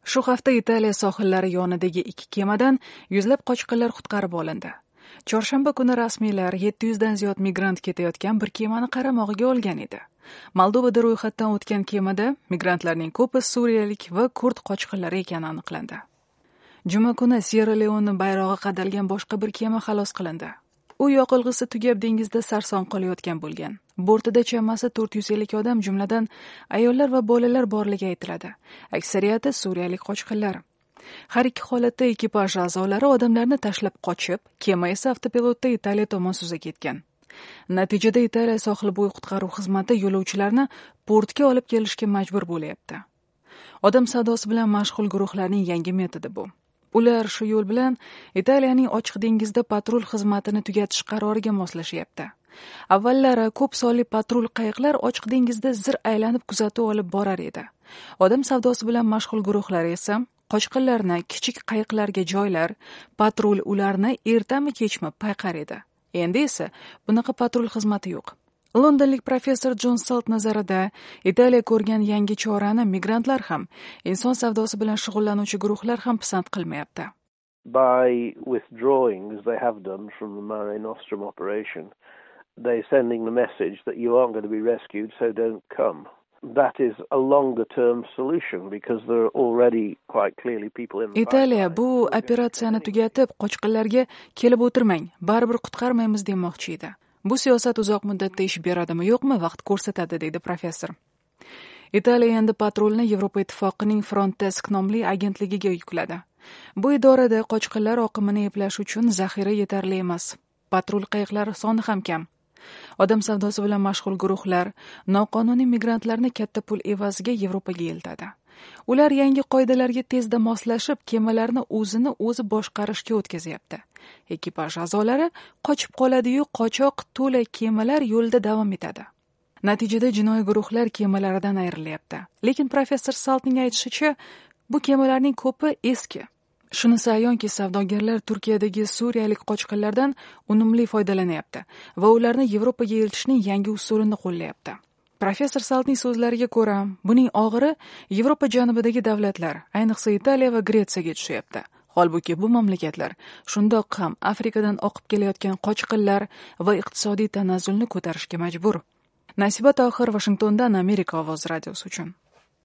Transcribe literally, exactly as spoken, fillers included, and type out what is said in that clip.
Shu hafta Italiya sohillari yonidagi ikki kemadan yuzlab qochqinlar qutqarib olindi. Chorshanba kuni rasmiylar yetti yuzdan ziyod migrant ketayotgan bir kemani qaramog'iga olgan edi. Moldovada ro'yxatdan o'tgan kemada migrantlarning ko'pi suriyalik va kurd qochqinlari ekani aniqlandi. Juma kuni Sierra-Leone bayrog'i qadalgan boshqa bir kema xalos qilindi. U yoqilg'isi tugab dengizda sarson qolayotgan bo'lgan. Bortida chamasi to'rt yuz ellik odam, jumladan ayollar va bolalar borligi aytiladi. Aksariyati suriyalik qochqinlar. Har ikki holatda ekipaj a'zolari odamlarni tashlab qochib, kema esa avtopilotda Italiya tomon suzib ketgan. Natijada Italiya sohilbo'yi qutqaruv xizmati yo'lovchilarni portga olib kelishga majbur bo'lyapti. Odam savdosi bilan mashg'ul guruhlarning yangi metodi bu. Ular shu yo'l bilan Italiyaning ochiq dengizda patrul xizmatini tugatish qaroriga moslashyapti. Avvallari ko'p sonli patrul qayiqlar ochiq dengizda zir aylanib kuzatuv olib borar edi. Odam savdosi bilan mashg'ul guruhlar esa qochqinlarni kichik qayiqlarga joylar, patrul ularni ertami kechmi payqar edi. Endi esa bunaqa patrul xizmati yo'q. Londonlik professor Jon Salt nazarida Italiya ko'rgan yangi chorani migrantlar ham, inson savdosi bilan shug'ullanuvchi guruhlar ham pisand qilmayapti. By withdrawing, as they have done from the Mare Nostrum operation, they're sending the message that you aren't going to be rescued, so don't come. That is a longer term solution because there are already quite clearly people in the Italiya bu operatsiyani tugatib, qochqinlarga kelib o'tirmang, baribir qutqarmaymiz demoqchi edi. Bu siyosat uzoq muddatda ish beradimi, yo'qmi, vaqt ko'rsatadi, deydi professor. Italiya endi patrulni Yevropa ittifoqining Frontex nomli agentligiga yukladi. Bu idorada qochqinlar oqimini eplash uchun zaxira yetarli emas. Patrul qayiqlari soni ham kam. Odam savdosi bilan mashg'ul guruhlar noqonuniy migrantlarni katta pul evaziga Yevropaga eltadi. Ular yangi qoidalarga tezda moslashib, kemalarni o'zini o'zi boshqarishga o'tkazyapti. Ekipaj a'zolari qochib qoladi-yu, qochoq to'la kemalar yo'lda davom etadi. Natijada jinoiy guruhlar kemalaridan ayrilyapti. Lekin professor Saltning aytishicha, bu kemalarning ko'pi eski. Shunisi ayonki, savdogarlar Turkiyadagi suriyalik qochqinlardan unumli foydalanyapti va ularni Yevropaga eltishning yangi usulini qo'llayapti. Professor Saltning so'zlariga ko'ra, buning og'iri Yevropa janubidagi davlatlar, ayniqsa Italiya va Gretsiyaga tushyapti. Holbuki bu mamlakatlar shundoq ham Afrikadan oqib kelayotgan qochqinlar va iqtisodiy tanazzulni ko'tarishga majbur. Nasiba Tohir, Washingtondan, Amerika ovozi radiosi uchun.